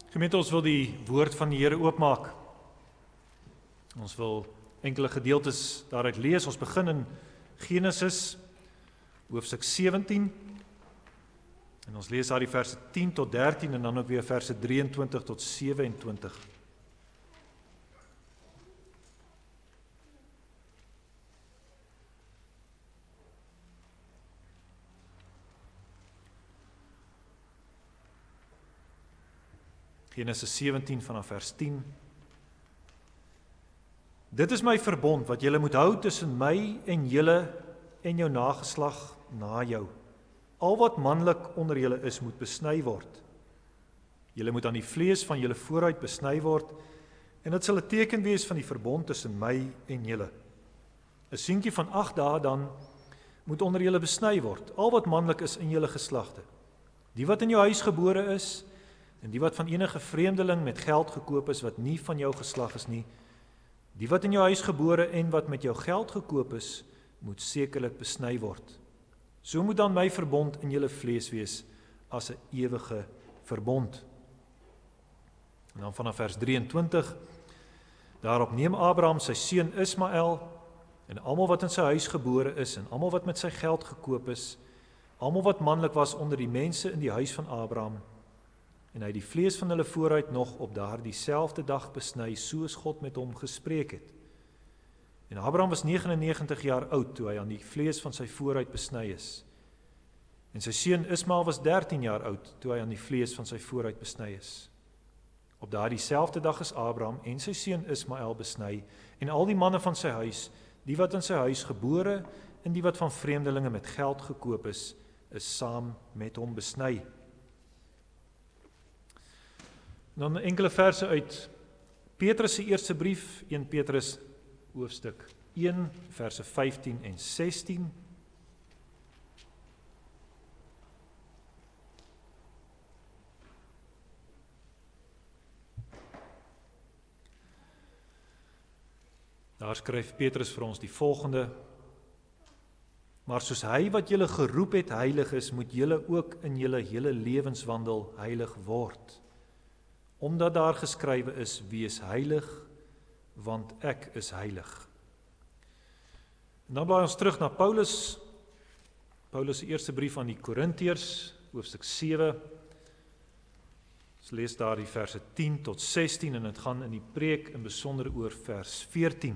Gemeente, ons wil die woord van die Here oopmaak. Ons wil enkele gedeeltes daaruit lees. Ons begin in Genesis, hoofstuk 17. En ons lees daar die verse 10 tot 13 en dan ook weer verse 23 tot 27. Genesis 17 vanaf vers 10. Dit is my verbond wat julle moet hou tussen my en julle en jou nageslag na jou. Al wat manlik onder julle is, moet besny word. Julle moet aan die vlees van julle vooruit besny word, en dit sal 'n teken wees van die verbond tussen my en julle. 'n Seentjie van 8 dae dan moet onder julle besny word, al wat manlik is in julle geslagte. Die wat in jou huis gebore is, en die wat van enige vreemdeling met geld gekoop is, wat nie van jou geslag is nie, die wat in jou huis gebore en wat met jou geld gekoop is, moet sekerlik besny word. So moet dan my verbond in julle vlees wees, as 'n ewige verbond. En dan vanaf vers 23, daarop neem Abraham sy seun Ismael, en almal wat in sy huis gebore is, en almal wat met sy geld gekoop is, almal wat manlik was onder die mense in die huis van Abraham, en hy die vlees van hulle vooruit nog op daardie selfde dag besny, soos God met hom gespreek het. En Abraham was 99 jaar oud, toe hy aan die vlees van sy vooruit besny is. En sy seun Ismael was 13 jaar oud, toe hy aan die vlees van sy vooruit besny is. Op daardie selfde dag is Abraham en sy seun Ismael besny, en al die manne van sy huis, die wat in sy huis gebore, en die wat van vreemdelinge met geld gekoop is saam met hom besny. Dan enkele verse uit Petrus se eerste brief, 1 Petrus hoofstuk 1, verse 15 en 16. Daar skryf Petrus vir ons die volgende: Maar soos hy wat julle geroep het heilig is, moet julle ook in julle hele lewenswandel heilig word. Omdat daar geskrywe is, wees heilig, want ek is heilig. En dan blaai ons terug na Paulus se eerste brief aan die Korintiërs, hoofstuk 7. Ons lees daar die verse 10 tot 16 en dit gaan in die preek in besonder oor vers 14.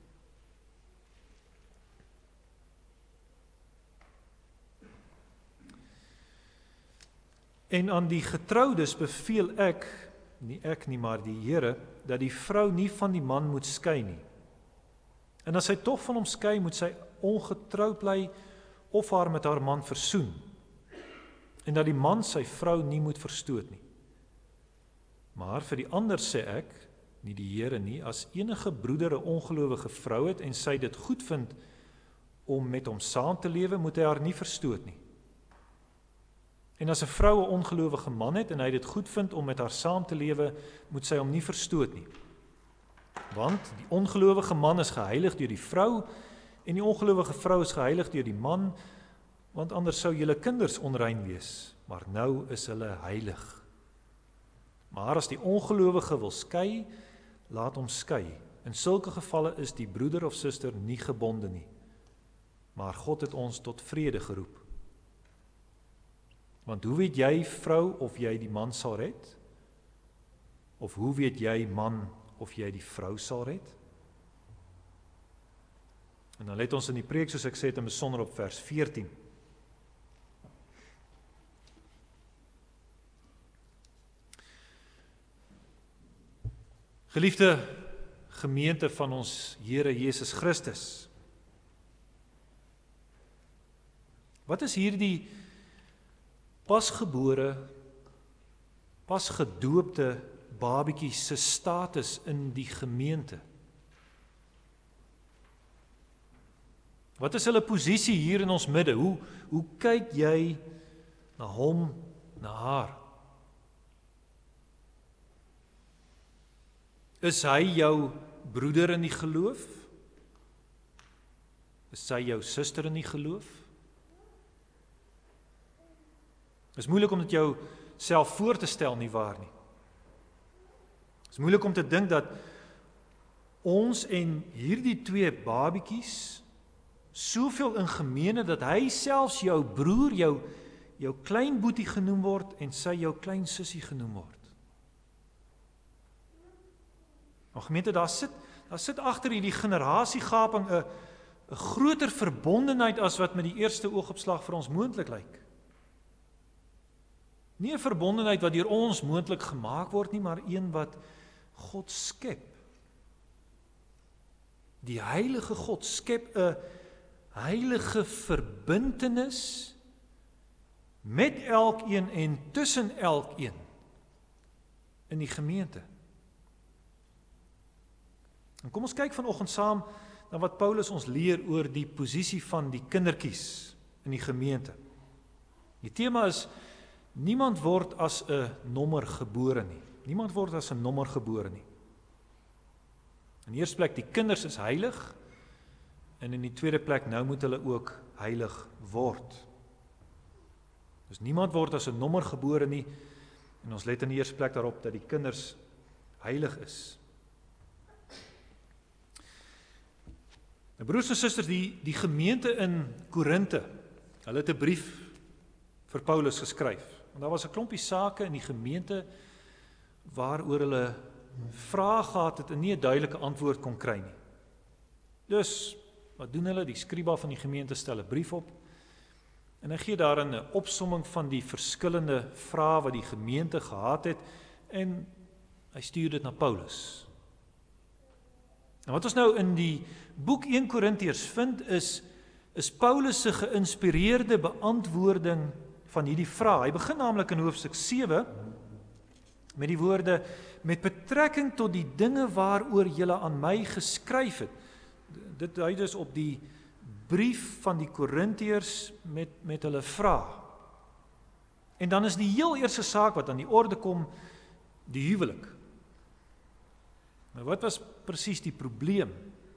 En aan die getroudes beveel ek, nie ek nie, maar die Here, dat die vrou nie van die man moet skei nie. En as sy tog van hom skei, moet sy ongetroud bly of haar met haar man versoen. En dat die man sy vrou nie moet verstoot nie. Maar vir die ander sê ek, nie die Here nie, as enige broeder 'n ongelowige vrou het en sy dit goed vind om met hom saam te lewe, moet hy haar nie verstoot nie. En as 'n vrou 'n ongelowige man het en hy dit goed vind om met haar saam te lewe, moet sy hom nie verstoot nie. Want die ongelowige man is geheilig deur die vrou en die ongelowige vrou is geheilig deur die man, want anders sou julle kinders onrein wees, maar nou is hulle heilig. Maar as die ongelowige wil skei, laat hom skei. In sulke gevalle is die broeder of suster nie gebonde nie. Maar God het ons tot vrede geroep. Want hoe weet jy, vrou, of jy die man sal red? Of hoe weet jy, man, of jy die vrou sal red? En dan let ons in die preek, soos ek sê, in besonder op vers 14. Geliefde gemeente van ons Here Jesus Christus, wat is hierdie pasgebore, pasgedoopte babietjie se status in die gemeente? Wat is hulle posisie hier in ons midde? Hoe kyk jy na hom, na haar? Is hy jou broeder in die geloof? Is sy jou suster in die geloof? Is moeilik om dit jou self voor te stel, nie waar nie? is moeilik om te dink dat ons en hierdie twee babietjies soveel in gemeen het, dat hy selfs jou broer, jou klein boetie genoem word, en sy jou klein sussie genoem word. Nou gemeente, daar sit agter hierdie generasiegaping 'n groter verbondenheid as wat met die eerste oogopslag vir ons moontlik lyk. Nie 'n verbondenheid wat deur ons moontlik gemaak word nie, maar een wat God skep. Die heilige God skep 'n heilige verbintenis met elkeen en tussen elkeen in die gemeente. En kom ons kyk vanoggend saam na wat Paulus ons leer oor die posisie van die kindertjies in die gemeente. Die tema is, niemand word as 'n nommer gebore nie. Niemand word as 'n nommer gebore nie. In die eerste plek, die kinders is heilig, en in die tweede plek, nou moet hulle ook heilig word. Dus niemand word as 'n nommer gebore nie, en ons let in die eerste plek daarop dat die kinders heilig is. Nou, broers en susters, die gemeente in Korinthe, hulle het 'n brief vir Paulus geskryf. Want daar was 'n klompie sake in die gemeente waaroor hulle vrae gehad het en nie 'n duidelike antwoord kon kry nie. Dus, wat doen hulle? Die skriba van die gemeente stel 'n brief op, en hy gee daarin 'n opsomming van die verskillende vrae wat die gemeente gehad het, en hy stuur dit na Paulus. En wat ons nou in die boek 1 Korintiërs vind, is Paulus se geïnspireerde beantwoording van hierdie vraag. Hy begin naamlik in hoofstuk 7 met die woorde, met betrekking tot die dinge waaroor julle aan my geskryf het. Dit dui dus op die brief van die Korintiërs met hulle vraag. En dan is die heel eerste saak wat aan die orde kom, die huwelik. Maar wat was presies die probleem?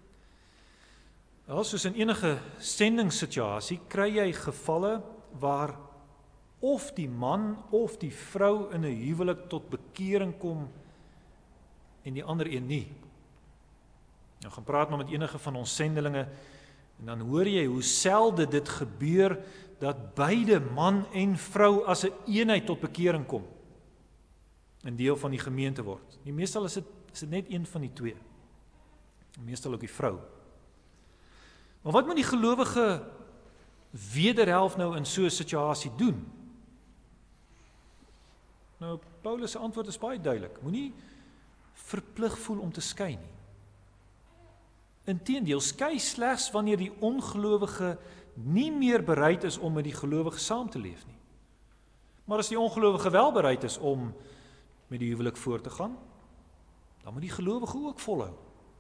Wel, soos in enige sendingssituasie, kry jy gevalle waar of die man of die vrou in 'n huwelik tot bekering kom en die ander een nie. Nou gaan praat maar met enige van ons sendelinge, en dan hoor jy hoe selde dit gebeur dat beide man en vrou as 'n eenheid tot bekering kom en deel van die gemeente word. Die meestal is dit net een van die twee. Meestal ook die vrou. Maar wat moet die gelowige wederhelft nou in so 'n situasie doen? Nou, Paulus se antwoord is baie duidelik. Moenie verplig voel om te skei nie. Inteendeel, skei slegs wanneer die ongelowige nie meer bereid is om met die gelowige saam te leef nie. Maar as die ongelowige wel bereid is om met die huwelik voort te gaan, dan moet die gelowige ook volhou.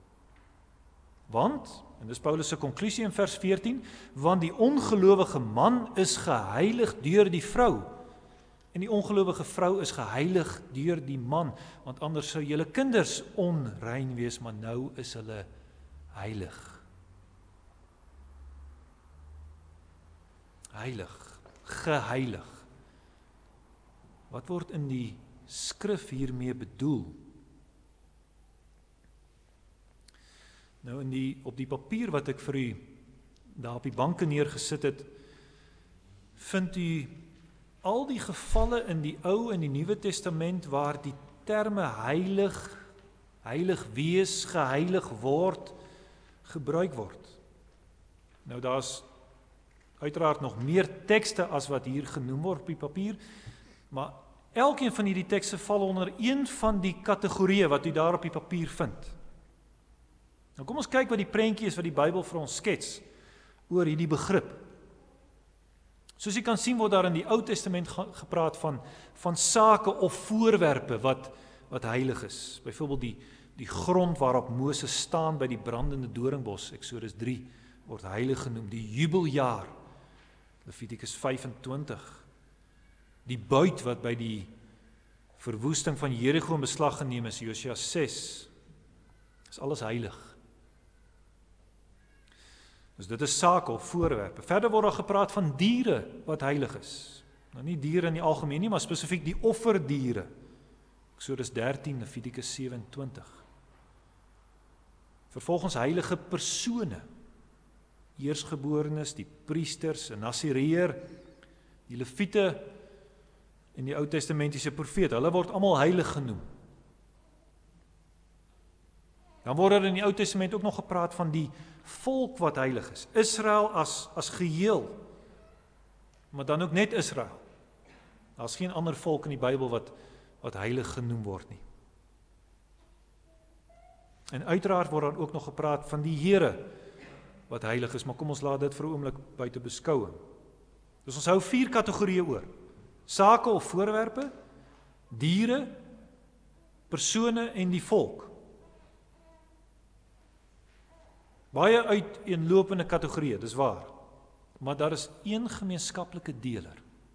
Want, en dis Paulus se konklusie in vers 14, want die ongelowige man is geheilig deur die vrou, en die ongelowige vrou is geheilig deur die man, want anders sou julle kinders onrein wees, maar nou is hulle heilig. Heilig, geheilig. Wat word in die skrif hiermee bedoel? Nou op die papier wat ek vir u daar op die banke neergesit het, vind u al die gevalle in die Ou en die Nuwe Testament waar die terme heilig, heilig wees, geheilig word, gebruik word. Nou daar's uiteraard nog meer tekste as wat hier genoem word op die papier, maar elkeen van hierdie tekste val onder een van die kategorieë wat u daar op die papier vind. Nou kom ons kyk wat die prentjie is wat die Bybel vir ons skets oor hierdie begrip. Soos jy kan sien word daar in die Ou Testament gepraat van sake of voorwerpe wat heilig is. Byvoorbeeld die grond waarop Moses staan by die brandende doringbos, Eksodus 3, word heilig genoem. Die jubeljaar, Levitikus 25. Die buit wat by die verwoesting van Jerigo in beslag geneem is, Josua 6. Is alles heilig. Dus dit is sake of voorwerpe. Verder word daar gepraat van diere wat heilig is. Nou nie diere in die algemeen nie, maar spesifiek die offerdiere. Eksodus 13, Levitikus 27. Vervolgens heilige persone, eersgeborenes, die priesters, 'n Nasireer, die Lewiete en die Ou Testamentiese profete, hulle word almal heilig genoem. Dan word er in die Ou Testament ook nog gepraat van die volk wat heilig is. Israel as geheel, maar dan ook net Israel. Daar is geen ander volk in die Bybel wat heilig genoem word nie. En uiteraard word daar ook nog gepraat van die Here wat heilig is, maar kom ons laat dit vir 'n oomblik buite beskouing. Dus ons hou 4 kategorieë oor. Sake of voorwerpe, diere, persone en die volk. Baie uiteenlopende kategorieë, dis waar. Maar daar is een gemeenskaplike deler.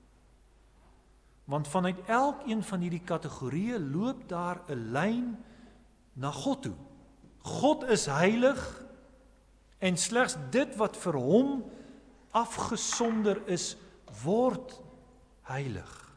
Want vanuit elkeen van hierdie kategorieë loop daar 'n lyn na God toe. God is heilig en slegs dit wat vir hom afgesonder is, word heilig.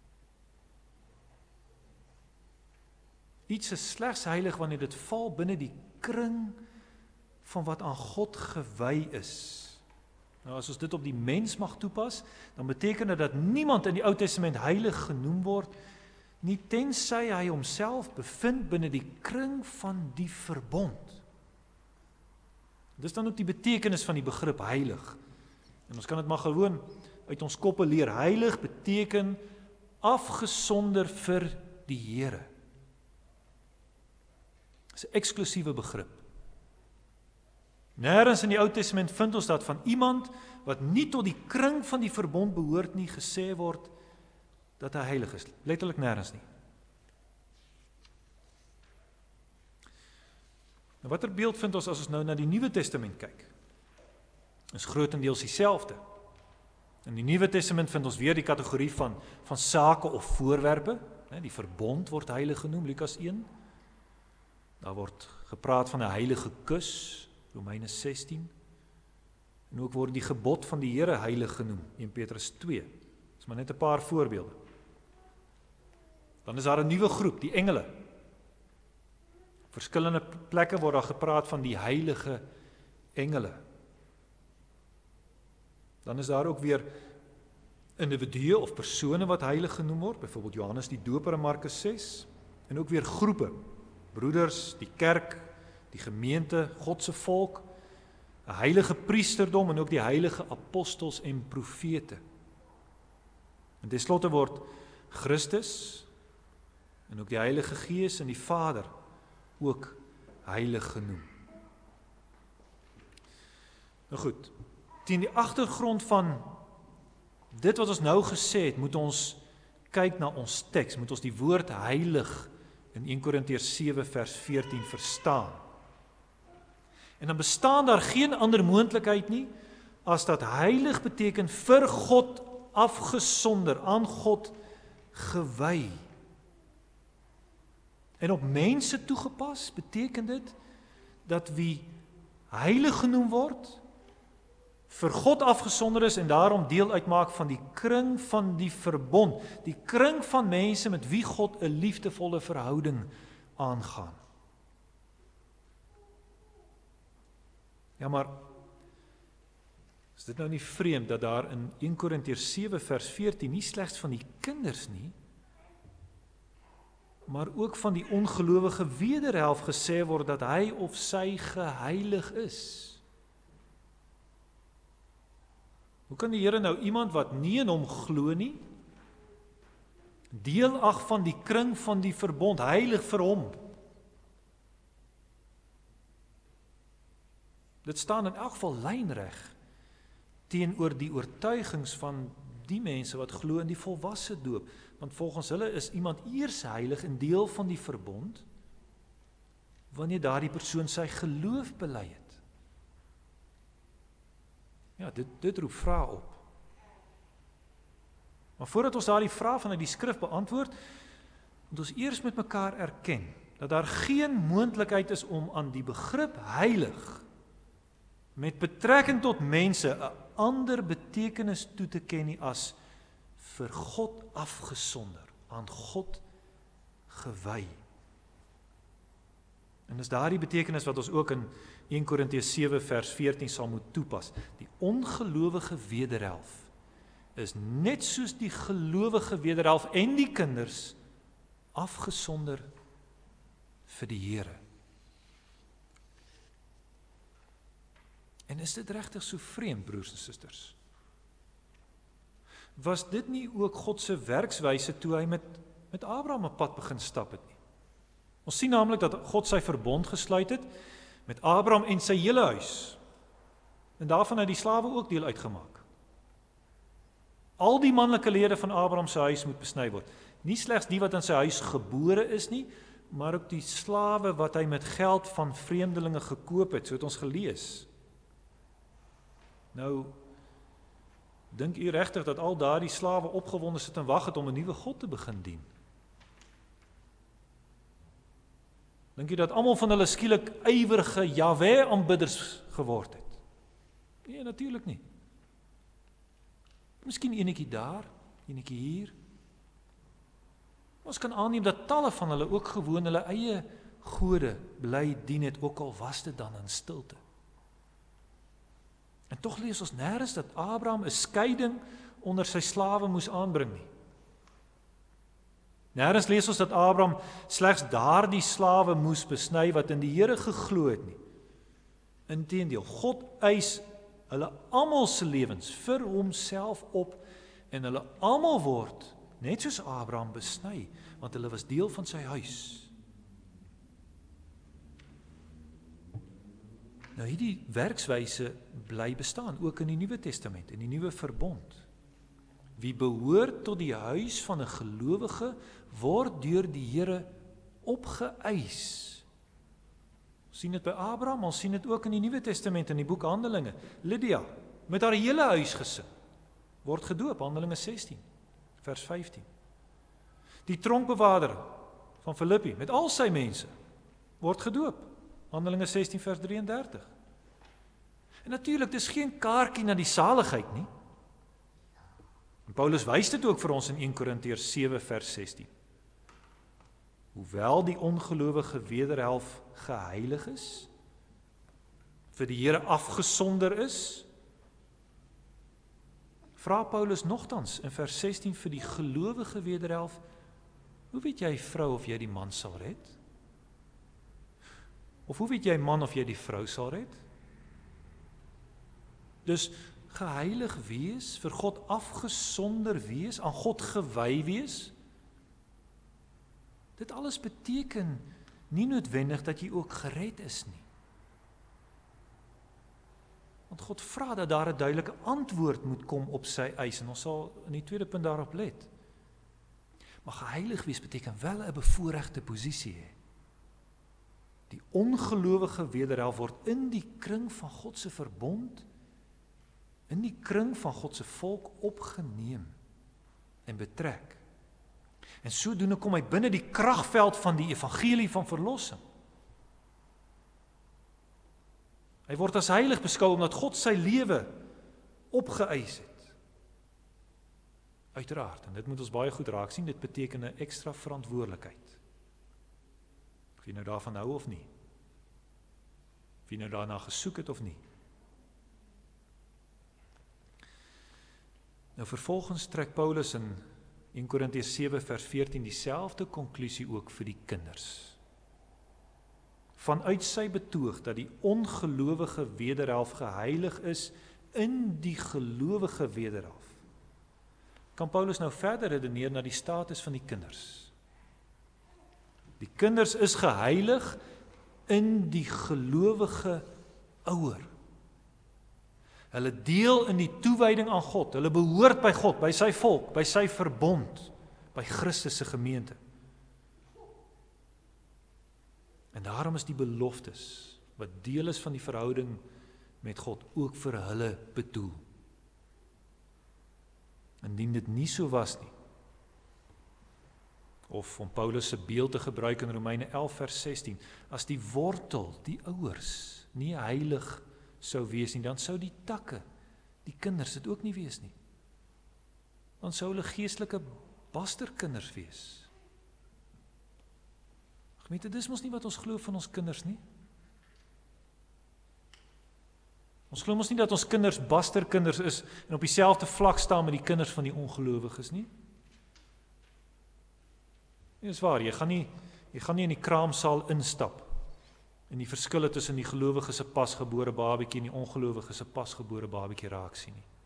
Iets is slegs heilig wanneer dit val binne die kring van wat aan God gewy is. Nou, as ons dit op die mens mag toepas, dan beteken dit dat niemand in die Ou Testament heilig genoem word, nie tensy hy homself bevind binne die kring van die verbond. Dis dan ook die betekenis van die begrip heilig. En ons kan dit maar gewoon uit ons koppe leer. Heilig beteken afgesonder vir die Here. Dis 'n eksklusiewe begrip. Nêrens in die Ou Testament vind ons dat van iemand wat nie tot die kring van die verbond behoort nie, gesê word dat hy heilig is. Letterlik nêrens nie. Nou, watter beeld vind ons as ons nou na die Nuwe Testament kyk? Is grootendeels dieselfde. In die Nuwe Testament vind ons weer die kategorie van sake of voorwerpe. Die verbond word heilig genoem, Lukas 1. Daar word gepraat van 'n heilige kus, Romeine 16. En ook word die gebod van die Here heilig genoem, 1 Petrus 2. Dis maar net 'n paar voorbeelde. Dan is daar 'n nuwe groep, die engele. Op verskillende plekke word daar gepraat van die heilige engele. Dan is daar ook weer individue of persone wat heilig genoem word, byvoorbeeld Johannes die Doper in Markus 6, en ook weer groepe, broeders, die kerk, die gemeente, God se volk, 'n heilige priesterdom en ook die heilige apostels en profete. En ten slotte word Christus en ook die Heilige Gees en die Vader ook heilig genoem. Nou goed, teen die agtergrond van dit wat ons nou gesê het, moet ons kyk na ons teks, moet ons die woord heilig in 1 Korintiërs 7 vers 14 verstaan. En dan bestaan daar geen ander moontlikheid nie, as dat heilig beteken vir God afgesonder, aan God gewy. En op mense toegepas beteken dit, dat wie heilig genoem word, vir God afgesonder is en daarom deel uitmaak van die kring van die verbond, die kring van mense met wie God 'n liefdevolle verhouding aangaan. Ja, maar is dit nou nie vreemd dat daar in 1 Korintiërs 7 vers 14 nie slegs van die kinders nie, maar ook van die ongelowige wederhelft gesê word dat hy of sy geheilig is? Hoe kan die Here nou iemand wat nie in hom glo nie, deel ag van die kring van die verbond, heilig vir hom? Dit staan in elk geval lynreg teenoor die oortuigings van die mense wat glo in die volwasse doop, want volgens hulle is iemand eers heilig en deel van die verbond wanneer daardie persoon sy geloof bely het. Ja, dit roep vrae op. Maar voordat ons daardie vrae vanuit die skrif beantwoord, moet ons eers met mekaar erken dat daar geen moontlikheid is om aan die begrip heilig met betrekking tot mense 'n ander betekenis toe te ken nie as vir God afgesonder, aan God gewy. En dis daardie betekenis wat ons ook in 1 Korintiërs 7 vers 14 sal moet toepas. Die ongelowige wederhelf is net soos die gelowige wederhelf en die kinders afgesonder vir die Here. En is dit regtig so vreemd, broers en susters? Was dit nie ook God se werkswyse toe hy met Abraham 'n pad begin stap het nie? Ons sien naamlik dat God sy verbond gesluit het met Abraham en sy hele huis. En daarvan het die slawe ook deel uitgemaak. Al die manlike lede van Abraham se huis moet besny word. Nie slegs die wat in sy huis gebore is nie, maar ook die slawe wat hy met geld van vreemdelinge gekoop het, so het ons gelees. Nou, dink u regtig dat al daardie slawe opgewonde sit en wag het om 'n nuwe God te begin dien? Dink jy dat almal van hulle skielik ywerige Jahwe-aanbidders geword het? Nee, natuurlik nie. Miskien enetjie daar, enetjie hier. Ons kan aanneem dat talle van hulle ook gewoon hulle eie gode bly dien het, ook al was dit dan in stilte. En tog lees ons nêrens dat Abraham 'n skeiding onder sy slawe moes aanbring nie. Nêrens lees ons dat Abraham slegs daardie slawe moes besny wat in die Here geglo het nie. Inteendeel, God eis hulle almal se lewens vir homself op en hulle almal word net soos Abraham besny, want hulle was deel van sy huis. Nou hierdie werkswyse bly bestaan, ook in die Nuwe Testament, in die Nuwe Verbond. Wie behoort tot die huis van 'n gelowige, word deur die Here opgeëis. Ons sien dit by Abraham, ons sien dit ook in die Nuwe Testament, in die boek Handelinge. Lydia, met haar hele huisgesin, word gedoop, Handelinge 16, vers 15. Die tronkbewaarder van Filippi, met al sy mense, word gedoop, Handelinge 16 vers 33. En natuurlik, dis geen kaartjie na die saligheid nie. En Paulus wys dit ook vir ons in 1 Korintiërs 7 vers 16. Hoewel die ongelowige wederhelf geheilig is, vir die Here afgesonder is, vra Paulus nogtans in vers 16 vir die gelowige wederhelf, hoe weet jy vrou of jy die man sal red? Of hoe weet jy man of jy die vrou sal red? Dus geheilig wees, vir God afgesonder wees, aan God gewy wees, dit alles beteken nie noodwendig dat jy ook gered is nie. Want God vra dat daar 'n duidelike antwoord moet kom op sy eis, en ons sal in die tweede punt daarop let. Maar geheilig wees beteken wel 'n bevoorregte posisie hê. Die ongelowige wederhelf word in die kring van God se verbond, in die kring van God se volk opgeneem en betrek. En sodoende kom hy binne die kragveld van die evangelie van verlossing. Hy word as heilig beskou omdat God sy lewe opgeëis het. Uiteraard, en dit moet ons baie goed raak sien, dit beteken 'n ekstra verantwoordelikheid. Of jy nou daarvan hou of nie. Of jy nou daarna gesoek het of nie. Nou vervolgens trek Paulus in 1 Korintiërs 7 vers 14 dieselfde konklusie ook vir die kinders. Vanuit sy betoog dat die ongelowige wederhelf geheilig is in die gelowige wederhelf, kan Paulus nou verder redeneer na die status van die kinders. Die kinders is geheilig in die gelowige ouer. Hulle deel in die toewyding aan God, hulle behoort by God, by sy volk, by sy verbond, by Christus se gemeente. En daarom is die beloftes, wat deel is van die verhouding met God, ook vir hulle bedoel. Indien dit nie so was nie, of om Paulus se beeld te gebruik in Romeine 11 vers 16, as die wortel, die ouers, nie heilig sou wees nie, dan sou die takke, die kinders, dit ook nie wees nie. Dan sou hulle geestelike basterkinders wees. Gemeente, dis mos nie wat ons glo van ons kinders nie. Ons glo mos nie dat ons kinders basterkinders is en op dieselfde vlak staan met die kinders van die ongelowiges nie. Dit is waar, jy gaan nie in die kraamsaal instap en die verskille tussen die gelowige se pasgebore babatjie en die ongelowige se pasgebore babatjie raak sien nie.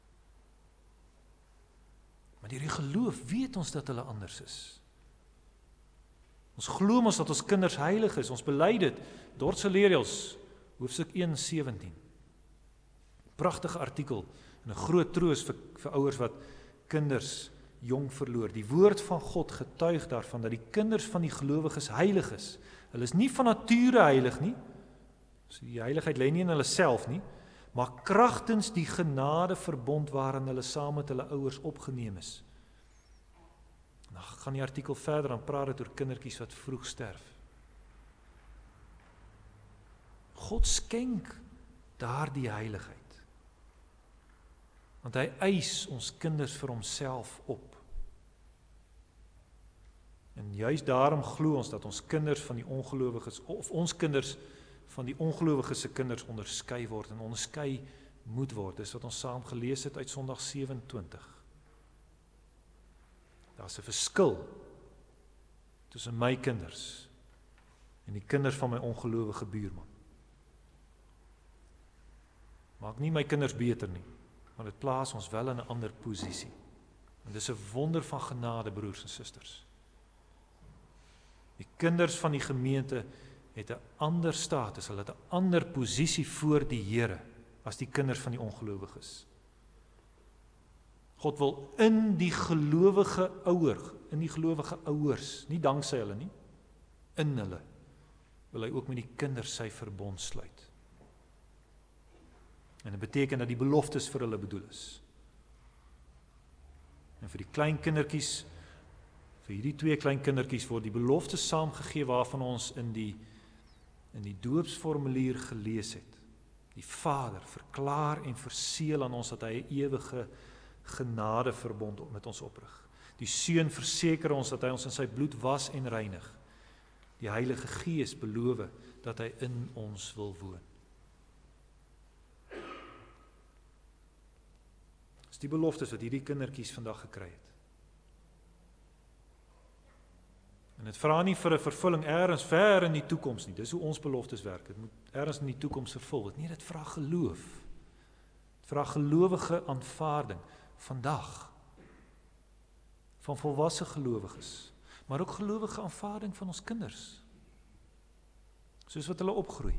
Maar deur die geloof weet ons dat hulle anders is. Ons glo mos dat ons kinders heilig is, ons bely dit. Dordtse Leerreëls, hoofstuk 1:17. Pragtige artikel en 'n groot troos vir ouers wat kinders jong verloor. Die woord van God getuig daarvan dat die kinders van die gelowiges heilig is. Hulle is nie van nature heilig nie. So die heiligheid lê nie in hulle self nie, maar kragtens die genade verbond waarin hulle saam met hulle ouers opgeneem is. Dan gaan die artikel verder, dan praat dit oor kindertjies wat vroeg sterf. God skenk daardie heiligheid. Want hy eis ons kinders vir homself op. En juist daarom glo ons dat ons kinders van die ongelowiges, of ons kinders van die ongelowiges se kinders onderskei word en onderskei moet word. Dis wat ons saam gelees het uit Sondag 27. Daar's 'n verskil tussen my kinders en die kinders van my ongelowige buurman. Maak nie my kinders beter nie, maar dit plaas ons wel in 'n ander posisie. En dis 'n wonder van genade, broers en susters. Die kinders van die gemeente het 'n ander status, hulle het 'n ander posisie voor die Here as die kinders van die ongelowiges. God wil in die gelowige ouers, nie danksy hulle nie, in hulle, wil hy ook met die kinders sy verbond sluit. En dit beteken dat die beloftes vir hulle bedoel is. En vir die klein kindertjies, vir hierdie 2 klein kindertjies word die beloftes saamgegee waarvan ons in die doopsformulier gelees het. Die Vader verklaar en verseël aan ons dat hy 'n ewige genadeverbond met ons oprig. Die Seun verseker ons dat hy ons in sy bloed was en reinig. Die Heilige Gees beloof dat hy in ons wil woon. Dis die beloftes wat hierdie kindertjies vandag gekry het. En dit vra nie vir 'n vervulling ergens ver in die toekoms nie. Dis hoe ons beloftes werk. Dit moet ergens in die toekoms vervul word. Nee, dit vra geloof. Dit vra gelowige aanvaarding vandag van volwasse gelowiges, maar ook gelowige aanvaarding van ons kinders, soos wat hulle opgroei.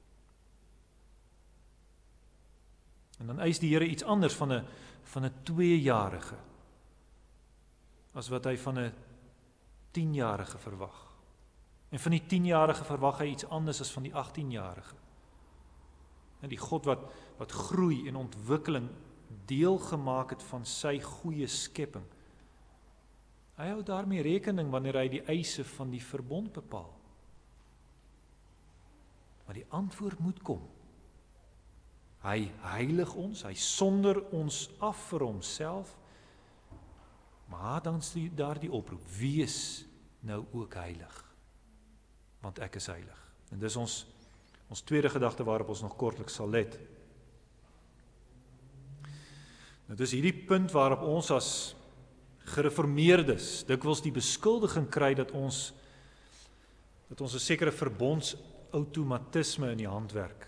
En dan eis die Here iets anders van 'n 2-jarige as wat hy van 'n 10-jarige verwag. En van die 10-jarige verwag hy iets anders as van die 18-jarige. En die God wat groei en ontwikkeling deel gemaak het van sy goeie skepping. Hy hou daarmee rekening wanneer hy die eise van die verbond bepaal. Maar die antwoord moet kom. Hy heilig ons, hy sonder ons af vir homself, maar dan is daar die oproep, wees nou ook heilig, want ek is heilig. En dis ons tweede gedagte waarop ons nog kortliks sal let. Nou dis hierdie punt waarop ons as gereformeerdes dikwels die beskuldiging kry dat ons 'n sekere verbondsautomatisme in die hand werk.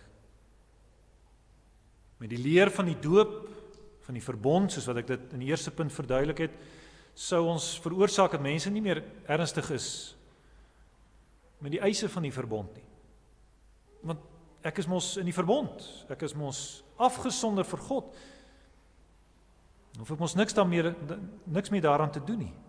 Met die leer van die doop, van die verbond, soos wat ek dit in die eerste punt verduidelik het, sou ons veroorsaak dat mense nie meer ernstig is met die eise van die verbond nie. Want ek is mos in die verbond, ek is mos afgesonder vir God. Hoef ek mos niks meer daaraan te doen nie.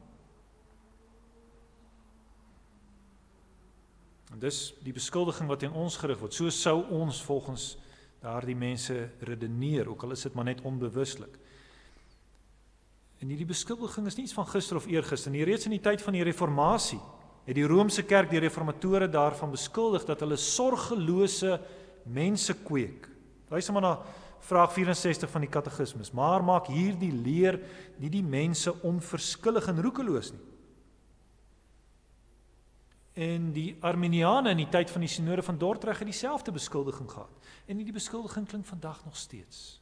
En dis die beskuldiging wat teen ons gerig word. So sou ons volgens daardie mense redeneer, ook al is dit maar net onbewuslik. En hierdie beskuldiging is nie iets van gister of eergister nie. Reeds in die tyd van die reformatie het die Romeinse kerk die reformatore daarvan beskuldig dat hulle sorgelose mense kweek. Luister maar na vraag 64 van die katekismus. Maar maak hierdie leer nie die mense onverskillig en roekeloos nie. En die Arminiane in die tyd van die Synode van Dordrecht het dieselfde beskuldiging gehad. En die beskuldiging klink vandag nog steeds.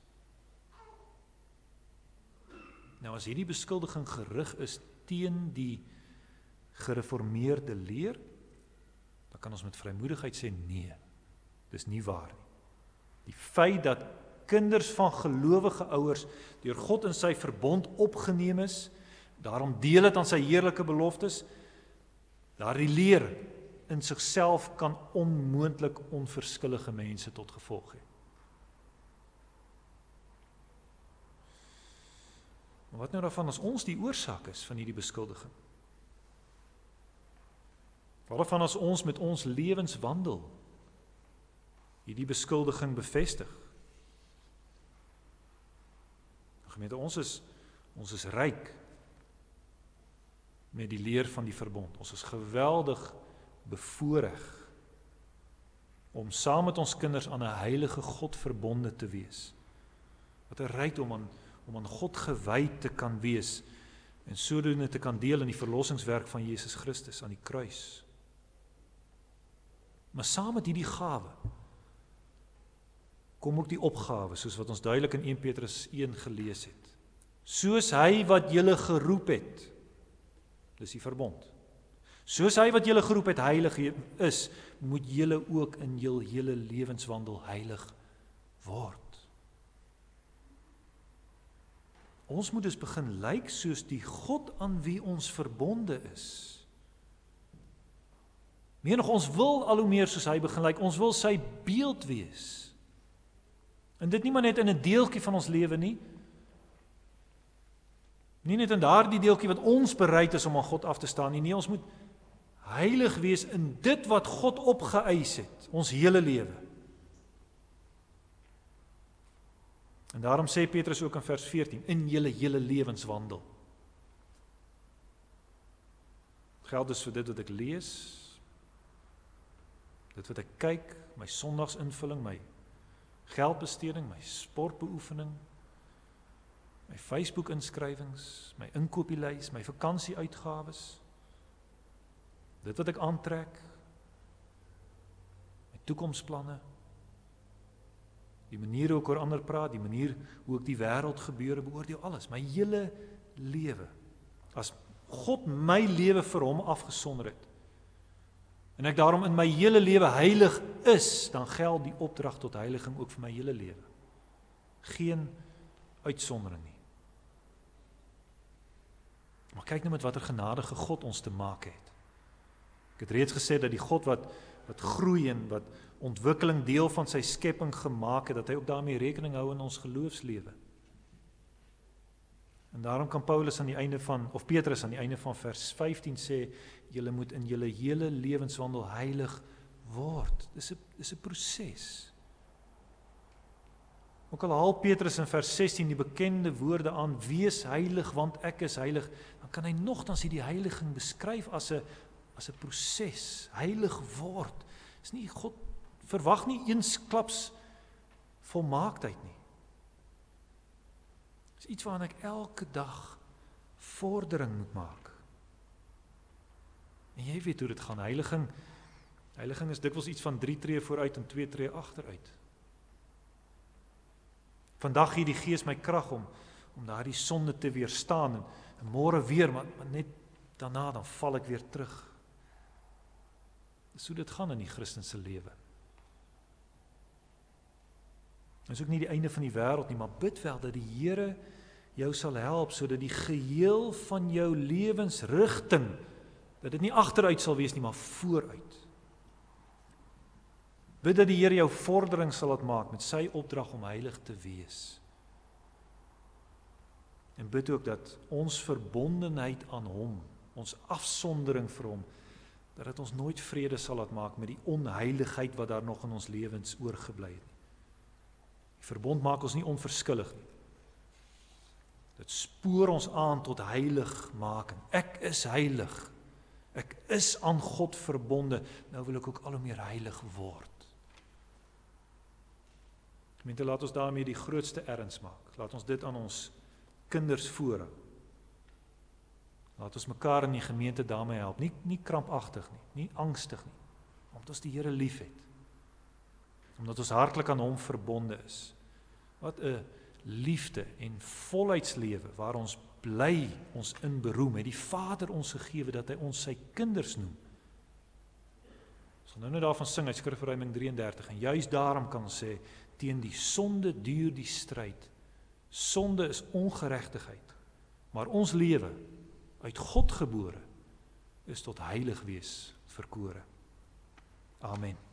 Nou as hierdie beskuldiging gerig is teen die gereformeerde leer, dan kan ons met vrymoedigheid sê nee, dis nie waar nie. Die feit dat kinders van gelowige ouers deur God in sy verbond opgeneem is, daarom deel het aan sy heerlike beloftes, daardie leer in sigself kan onmoontlik onverskillige mense tot gevolg hê. Maar wat nou daarvan as ons die oorsaak is van hierdie beskuldiging? Wat daarvan as ons met ons lewenswandel hierdie beskuldiging bevestig? Gemeente, ons is ryk met die leer van die verbond. Ons is geweldig bevoorreg om saam met ons kinders aan 'n heilige God verbonde te wees. Wat 'n rykdom om aan God gewy te kan wees en sodoende te kan deel in die verlossingswerk van Jesus Christus aan die kruis. Maar saam met hierdie gawe kom ook die opgawe, soos wat ons duidelik in 1 Petrus 1 gelees het. Soos hy wat julle geroep het, dis die verbond. Soos hy wat julle geroep het heilig is, moet julle ook in julle hele lewenswandel heilig word. Ons moet dus begin lyk soos die God aan wie ons verbonde is. Meer nog, ons wil al hoe meer soos hy begin lyk, ons wil sy beeld wees. En dit nie maar net in 'n deeltjie van ons lewe nie. Nie net in daardie deeltjie wat ons bereid is om aan God af te staan nie. Nee, ons moet heilig wees in dit wat God opgeëis het, ons hele lewe. En daarom sê Petrus ook in vers 14, in julle hele lewenswandel. Geld dus vir dit wat ek lees, dit wat ek kyk, my sondagsinvulling, my geldbesteding, my sportbeoefening, my Facebook-inskrywings, my inkopieslys, my vakansieuitgawes, dit wat ek aantrek, my toekomsplanne, die manier hoe ek oor ander praat, die manier hoe ek die wêreld gebeure beoordeel, alles, my hele lewe. As God my lewe vir hom afgesonder het, en ek daarom in my hele lewe heilig is, dan geld die opdrag tot heiliging ook vir my hele lewe. Geen uitsondering nie. Maar kyk nou met watter genadige God ons te maak het. Ek het reeds gesê dat die God wat groei en wat ontwikkeling deel van sy skepping gemaak het, dat hy ook daarmee rekening hou in ons geloofslewe. En daarom kan Petrus aan die einde van vers 15 sê, julle moet in julle hele lewenswandel heilig word. Dis 'n proses. Ook al haal Petrus in vers 16 die bekende woorde aan, wees heilig, want ek is heilig, dan kan hy nogtans hierdie heiliging beskryf as 'n proses, heilig word. Is nie, God verwag nie eensklaps volmaaktheid nie. Dis iets waaraan ek elke dag vordering moet maak. En jy weet hoe dit gaan, heiliging is dikwels iets van 3 tree vooruit en 2 tree agteruit. Vandag gee die Gees my krag om daardie sonde te weerstaan, en môre weer, maar net daarna dan val ek weer terug. Dis hoe dit gaan in die Christense lewe. Dit is ook nie die einde van die wêreld nie, maar bid wel dat die Here jou sal help, sodat die geheel van jou lewensrigting, dat dit nie agteruit sal wees nie, maar vooruit. Bid dat die Here jou vordering sal laat maak met sy opdrag om heilig te wees. En bid ook dat ons verbondenheid aan hom, ons afsondering vir hom, dat dit ons nooit vrede sal laat maak met die onheiligheid wat daar nog in ons lewens oorgebly het. Die verbond maak ons nie onverskillig nie. Dit spoor ons aan tot heiligmaking. Ek is heilig. Ek is aan God verbonde. Nou wil ek ook al hoe meer heilig word. Gemeente, laat ons daarmee die grootste erns maak. Laat ons dit aan ons kinders voorhou. Laat ons mekaar in die gemeente daarmee help, nie krampagtig nie angstig nie, omdat ons die Here liefhet, omdat ons hartlik aan hom verbonde is. Wat 'n liefde en volheidslewe waar ons bly ons in beroem, het die Vader ons gegee dat hy ons sy kinders noem. Ons gaan nou daarvan sing uit Skrifverruiming 33 en juis daarom kan ons sê, teen die sonde duur die stryd. Sonde is ongeregtigheid, maar ons lewe uit God gebore is tot heilig wees verkore. Amen.